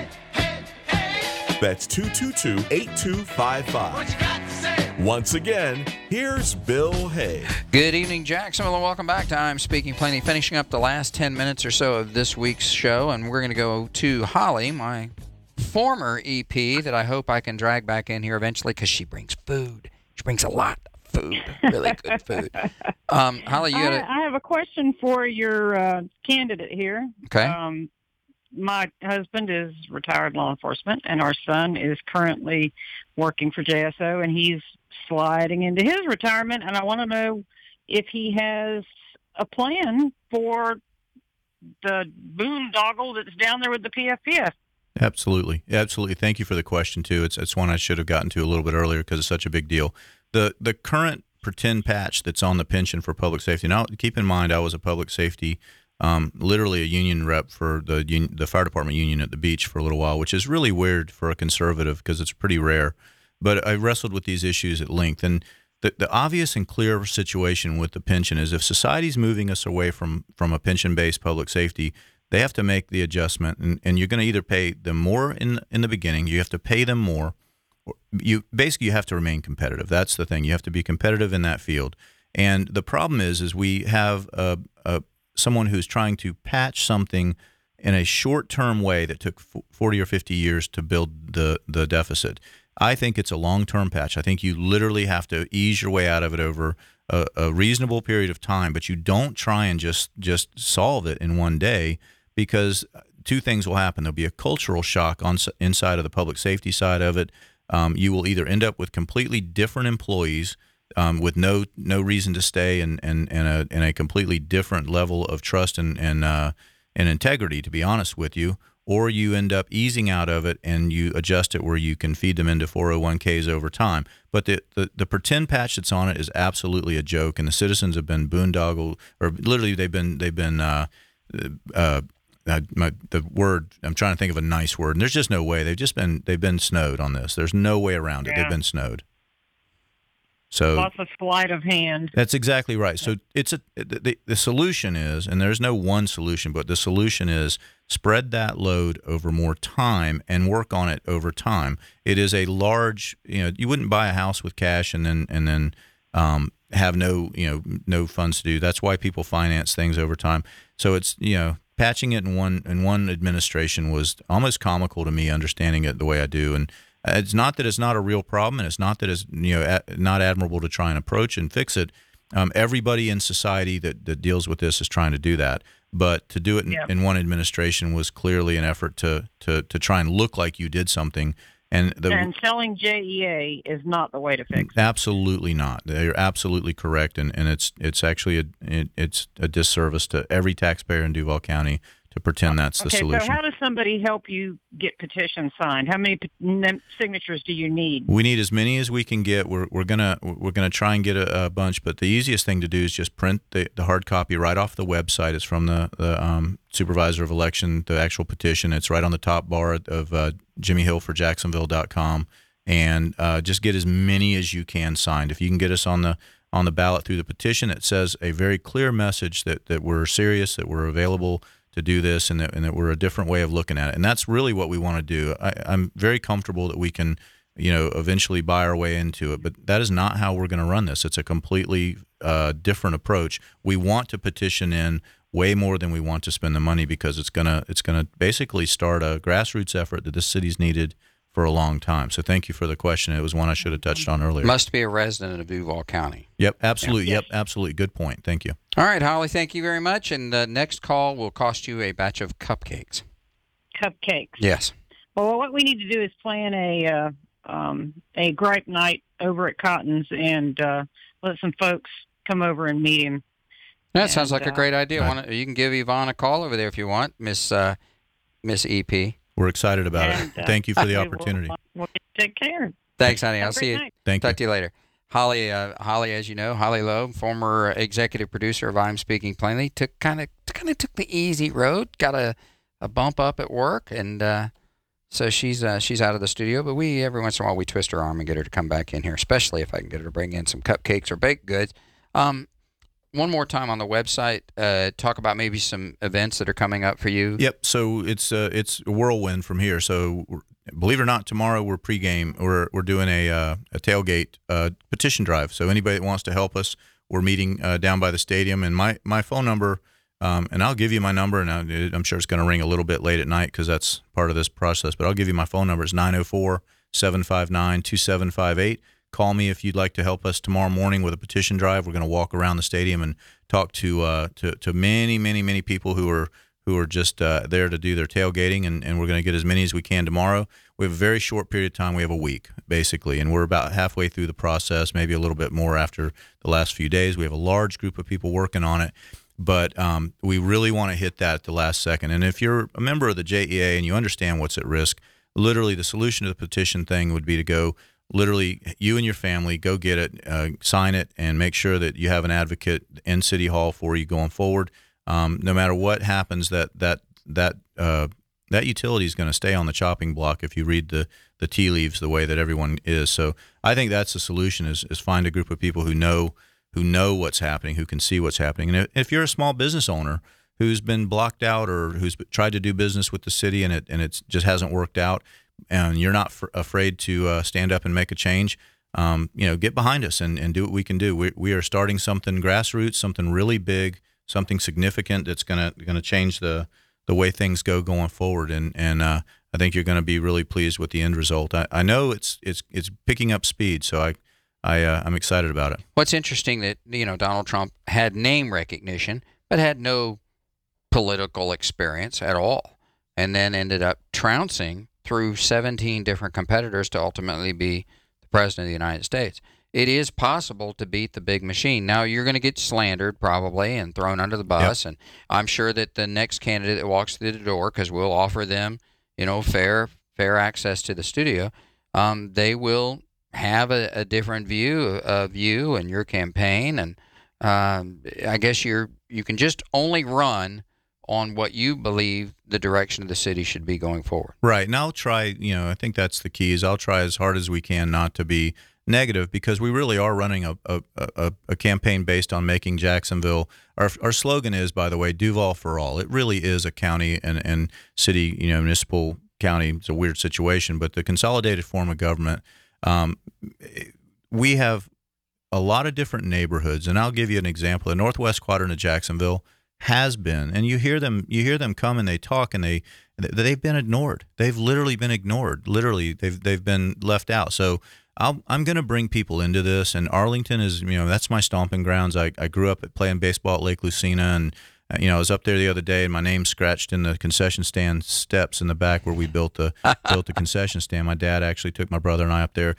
That's 222-8255. What you got to say? Once again, here's Bill Hay. Good evening, Jacksonville, and welcome back to I'm Speaking Plainly. Finishing up the last 10 minutes or so of this week's show, and we're going to go to Holly, my former EP that I hope I can drag back in here eventually because she brings food. She brings a lot. Food, really good food. Holly, I have a question for your candidate here. Okay. My husband is retired law enforcement, and our son is currently working for JSO, and he's sliding into his retirement, and I want to know if he has a plan for the boondoggle that's down there with the PFPF. Absolutely. Thank you for the question, too. It's one I should have gotten to a little bit earlier because it's such a big deal. The current pretend patch that's on the pension for public safety. Now, keep in mind, I was a public safety, literally a union rep for the fire department union at the beach for a little while, which is really weird for a conservative because it's pretty rare. But I wrestled with these issues at length. And the obvious and clear situation with the pension is if society's moving us away from a pension-based public safety, they have to make the adjustment. And you're going to either pay them more in the beginning, you have to pay them more, you have to remain competitive. That's the thing. You have to be competitive in that field. And the problem is we have someone who's trying to patch something in a short-term way that took 40 or 50 years to build the deficit. I think it's a long-term patch. I think you literally have to ease your way out of it over a reasonable period of time, but you don't try and just solve it in one day, because two things will happen. There'll be a cultural shock inside of the public safety side of it. You will either end up with completely different employees with no reason to stay and a completely different level of trust and integrity, to be honest with you, or you end up easing out of it and you adjust it where you can feed them into 401ks over time. But the pretend patch that's on it is absolutely a joke, and the citizens have been boondoggled, or literally they've been the word, I'm trying to think of a nice word, and there's just no way. They've been snowed on this. There's no way around it. They've been snowed. So lots of sleight of hand. That's exactly right. So the solution is, and there's no one solution, but the solution is spread that load over more time and work on it over time. It is a large, you wouldn't buy a house with cash and then have no funds to do. That's why people finance things over time. So it's, patching it in one administration was almost comical to me, understanding it the way I do. And it's not that it's not a real problem, and it's not that it's not admirable to try and approach and fix it. Everybody in society that deals with this is trying to do that, but to do it in one administration was clearly an effort to try and look like you did something. And selling JEA is not the way to fix it. Absolutely not. They're absolutely correct, and it's actually it's a disservice to every taxpayer in Duval County to pretend that's the solution. So how does somebody help you get petitions signed? How many signatures do you need? We need as many as we can get. We're gonna try and get a bunch, but the easiest thing to do is just print the hard copy right off the website. It's from the supervisor of election, the actual petition. It's right on the top bar of JimmyHillforJacksonville.com, and just get as many as you can signed. If you can get us on the ballot through the petition, it says a very clear message that we're serious, that we're available to do this, and that we're a different way of looking at it. And that's really what we want to do. I'm very comfortable that we can, eventually buy our way into it, but that is not how we're going to run this. It's a completely different approach. We want to petition in way more than we want to spend the money, because it's gonna basically start a grassroots effort that this city's needed for a long time. So thank you for the question. It was one I should have touched on earlier. Must be a resident of Duval County. Yep, absolutely. Yeah. Yep, absolutely. Good point. Thank you. All right, Holly, thank you very much. And the next call will cost you a batch of cupcakes. Cupcakes? Yes. Well, what we need to do is plan a gripe night over at Cotton's and let some folks come over and meet him. That sounds like a great idea. You can give Yvonne a call over there if you want, Miss EP. We're excited about it. Thank you for the opportunity. We'll take care. Thanks, honey. I'll see you. Thank you. Talk to you later. Holly, as you know, Holly Loeb, former executive producer of I'm Speaking Plainly, took the easy road. Got a bump up at work, and so she's out of the studio. But every once in a while we twist her arm and get her to come back in here, especially if I can get her to bring in some cupcakes or baked goods. One more time on the website, talk about maybe some events that are coming up for you. Yep. So it's a whirlwind from here. So believe it or not, tomorrow we're pregame. We're doing a tailgate petition drive. So anybody that wants to help us, we're meeting down by the stadium. And my phone number, and I'll give you my number, and I'm sure it's going to ring a little bit late at night because that's part of this process. But I'll give you my phone number. It's 904-759-2758. Call me if you'd like to help us tomorrow morning with a petition drive. We're going to walk around the stadium and talk to many, many, many people who are just there to do their tailgating, and we're going to get as many as we can tomorrow. We have a very short period of time. We have a week, basically, and we're about halfway through the process, maybe a little bit more after the last few days. We have a large group of people working on it, but we really want to hit that at the last second. And if you're a member of the JEA and you understand what's at risk, literally the solution to the petition thing would be to go literally, you and your family, go get it, sign it, and make sure that you have an advocate in City Hall for you going forward. No matter what happens, that utility is going to stay on the chopping block if you read the tea leaves the way that everyone is. So I think that's the solution: is find a group of people who know what's happening, who can see what's happening. And if you're a small business owner who's been blocked out or who's tried to do business with the city and it just hasn't worked out, and you're not afraid to stand up and make a change, get behind us and do what we can do. We are starting something grassroots, something really big, something significant that's gonna change the way things go going forward. And I think you're going to be really pleased with the end result. I know it's picking up speed, so I'm excited about it. What's interesting that Donald Trump had name recognition, but had no political experience at all, and then ended up trouncing through 17 different competitors to ultimately be the president of the United States. It is possible to beat the big machine. Now, you're going to get slandered probably and thrown under the bus, and I'm sure that the next candidate that walks through the door, because we'll offer them, fair access to the studio, they will have a different view of you and your campaign, and I guess you can just only run on what you believe the direction of the city should be going forward. Right, and I'll try, I think that's the key, is I'll try as hard as we can not to be negative, because we really are running a campaign based on making Jacksonville, our slogan is, by the way, Duval for all. It really is a county and city, municipal county. It's a weird situation, but the consolidated form of government, we have a lot of different neighborhoods, and I'll give you an example. The northwest quadrant of Jacksonville has been, and you hear them come and they talk, and they've been ignored. They've literally been ignored. Literally, they've been left out. So I'm going to bring people into this, and Arlington is, that's my stomping grounds. I grew up playing baseball at Lake Lucina, and I was up there the other day, and my name scratched in the concession stand steps in the back where we built the concession stand. My dad actually took my brother and I up there.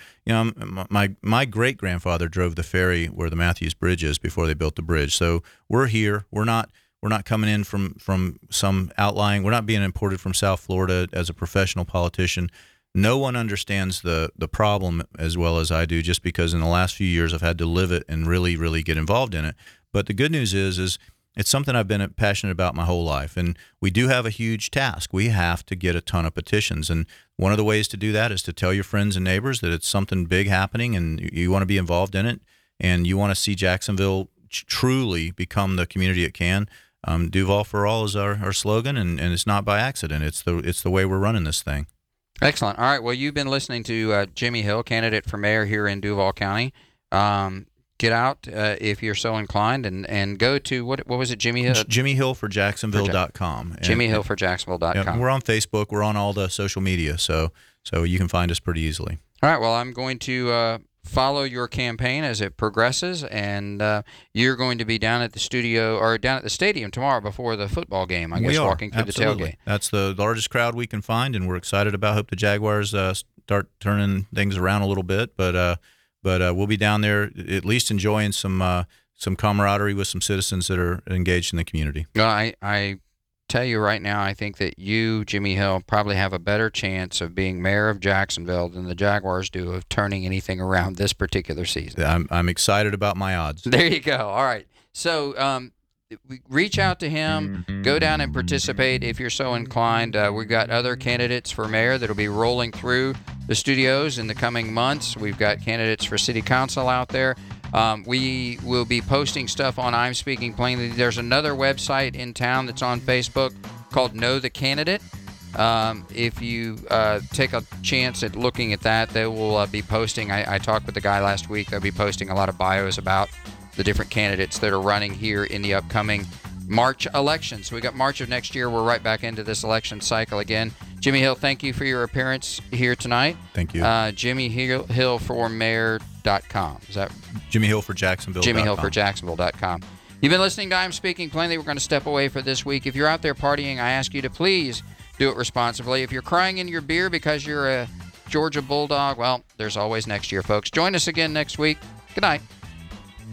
My great grandfather drove the ferry where the Matthews Bridge is before they built the bridge. So we're here. We're not coming in from some outlying. We're not being imported from South Florida as a professional politician. No one understands the problem as well as I do, just because in the last few years I've had to live it and really, really get involved in it. But the good news is it's something I've been passionate about my whole life. And we do have a huge task. We have to get a ton of petitions. And one of the ways to do that is to tell your friends and neighbors that it's something big happening and you want to be involved in it, and you want to see Jacksonville truly become the community it can. Duval for all is our slogan, and it's not by accident. It's the way we're running this thing. Excellent. All right. Well, you've been listening to Jimmy Hill, candidate for mayor here in Duval County. Get out if you're so inclined, and go to, what was it, Jimmy Hill? JimmyHillForJacksonville.com. JimmyHillForJacksonville.com. Yeah, we're on Facebook. We're on all the social media, so you can find us pretty easily. All right. Well, I'm going to follow your campaign as it progresses, and you're going to be down at the studio or down at the stadium tomorrow before the football game, I guess, walking through Absolutely. The tailgate. That's the largest crowd we can find, and we're excited about. Hope the Jaguars start turning things around a little bit, but we'll be down there at least enjoying some camaraderie with some citizens that are engaged in the community. Well, I tell you right now, I think that you, Jimmy Hill, probably have a better chance of being mayor of Jacksonville than the Jaguars do of turning anything around this particular season. I'm excited about my odds. There you go. All right. So reach out to him. Go down and participate if you're so inclined. We've got other candidates for mayor that will be rolling through the studios in the coming months. We've got candidates for city council out there. We will be posting stuff on I'm Speaking Plainly. There's another website in town that's on Facebook called Know the Candidate. If you take a chance at looking at that, they will be posting. I talked with the guy last week. They'll be posting a lot of bios about the different candidates that are running here in the upcoming March election. So we got March of next year. We're right back into this election cycle again. Jimmy Hill, thank you for your appearance here tonight. Thank you. Jimmy Hill for mayor.com. Is that JimmyHillForJacksonville.com. JimmyHillForJacksonville.com. You've been listening to I'm Speaking Plainly. We're going to step away for this week. If you're out there partying, I ask you to please do it responsibly. If you're crying in your beer because you're a Georgia Bulldog, well, there's always next year, folks. Join us again next week. Good night.